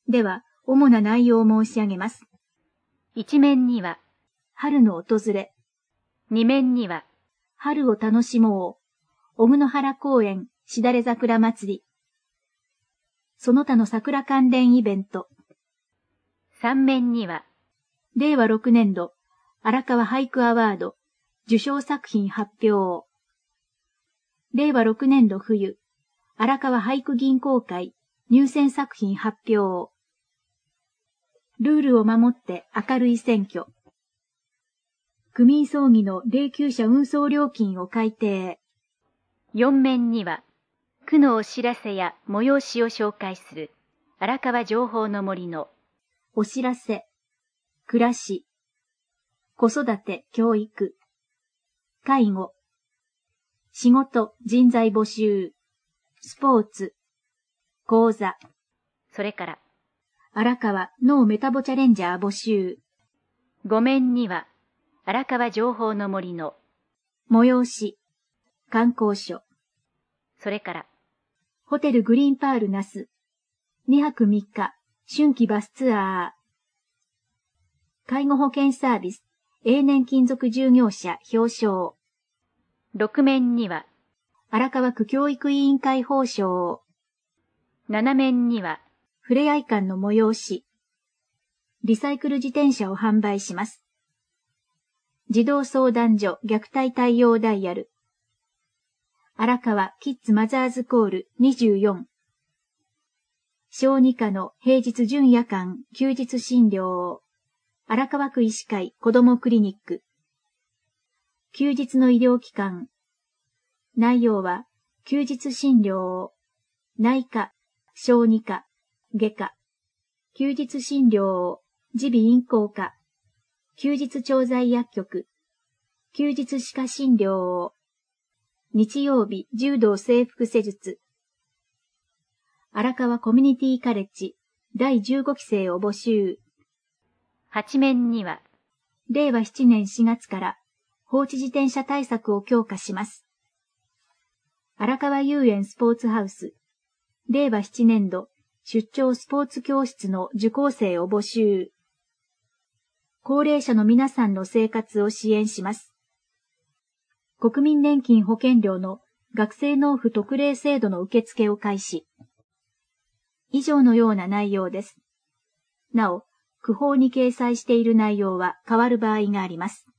では、主な内容を申し上げます。 一面には、 春の訪れ。 二面には、 春を楽しもう。小野原公園しだれ桜祭り。その他の桜関連イベント。 三面には、 令和6年度荒川俳句アワード受賞作品発表。令和6年度冬荒川俳句銀行会入選作品発表。ルールを守って明るい選挙。区民葬儀の霊柩車運送料金を改定。 四面には、区のお知らせや催しを紹介する荒川情報の森のお知らせ、暮らし、子育て教育、介護、仕事人材募集、スポーツ、講座、 それから荒川脳メタボチャレンジャー募集。 五面には、荒川情報の森の催し、観光所、 それからホテルグリーンパール那須、2泊3日、春季バスツアー。介護保険サービス、永年勤続従業者表彰。 六面には、 荒川区教育委員会報奨。 七面には、 ふれあい館の催し。リサイクル自転車を販売します。児童相談所虐待対応ダイヤル。荒川キッズマザーズコール24。小児科の平日準夜間休日診療。荒川区医師会子どもクリニック。休日の医療機関。内容は、休日診療、内科、小児科、外科、休日診療、耳鼻咽喉科、休日調剤薬局、休日歯科診療、日曜日柔道整復施術。荒川コミュニティカレッジ第15期生を募集。 八面には、 令和7年4月から放置自転車対策を強化します。荒川遊園スポーツハウス、令和7年度出張スポーツ教室の受講生を募集。高齢者の皆さんの生活を支援します。国民年金保険料の学生納付特例制度の受付を開始。以上のような内容です。なお、区法に掲載している内容は変わる場合があります。